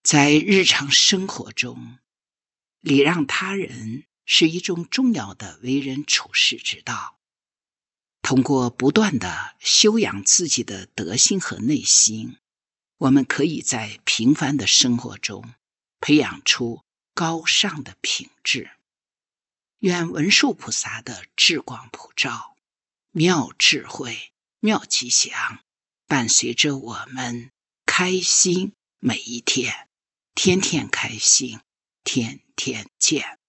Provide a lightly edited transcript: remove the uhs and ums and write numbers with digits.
在日常生活中，礼让他人是一种重要的为人处世之道。通过不断的修养自己的德性和内心，我们可以在平凡的生活中培养出高尚的品质。愿文殊菩萨的智光普照，妙智慧、妙吉祥，伴随着我们开心每一天，天天开心，天天见。